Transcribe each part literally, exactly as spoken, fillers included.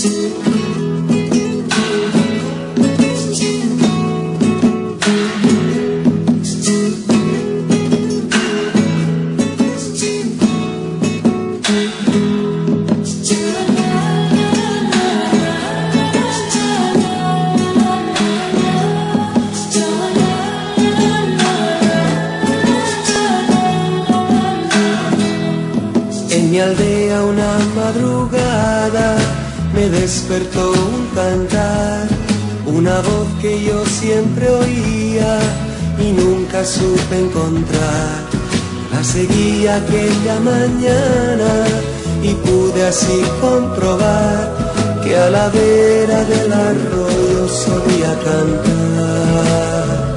En mi aldea una madrugada me despertó un cantar, una voz que yo siempre oía y nunca supe encontrar. La seguí aquella mañana y pude así comprobar que a la vera del arroyo solía cantar.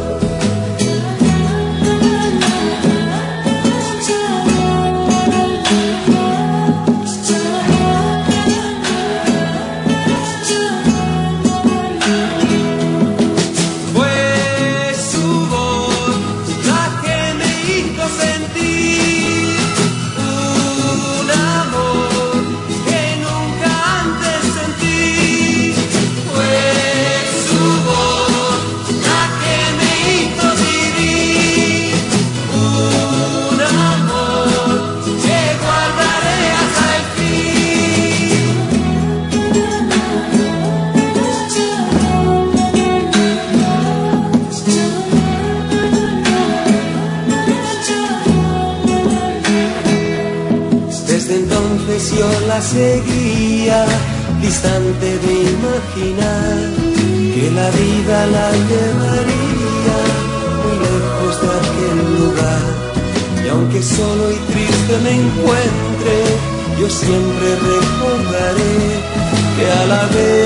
Desde entonces yo la seguía, distante de imaginar que la vida la llevaría muy lejos de aquel lugar. Y aunque solo y triste me encuentre, yo siempre recordaré que a la vez